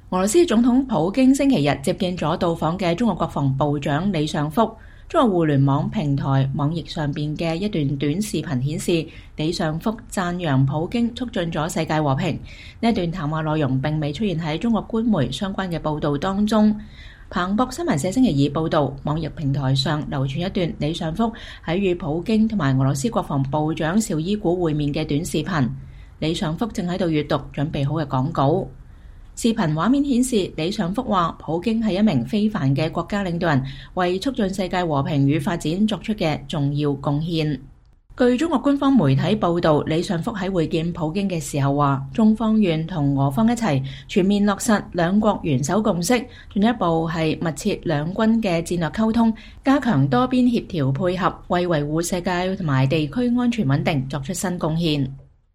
俄羅斯總統普京星期日接見咗到訪嘅中國國防部長李尚福。中國互聯網平台網易上邊嘅一段短視頻顯示，李尚福讚揚普京促進咗世界和平。呢一段談話內容並未出現喺中國官媒相關嘅報導當中。彭博新聞社星期二報導，網易平台上流傳一段李尚福喺與普京同埋俄羅斯國防部長紹伊古會面嘅短視頻。李尚福正喺度閱讀準備好嘅講稿。視頻畫面顯示，李尚福話普京係一名非凡嘅國家領導人，為促進世界和平與發展作出嘅重要貢獻。據中國官方媒體報導，李尚福喺會見普京嘅時候話，中方願同俄方一齊全面落實兩國元首共識，進一步係密切兩軍嘅戰略溝通，加強多邊協調配合，為維護世界同埋地區安全穩定作出新貢獻。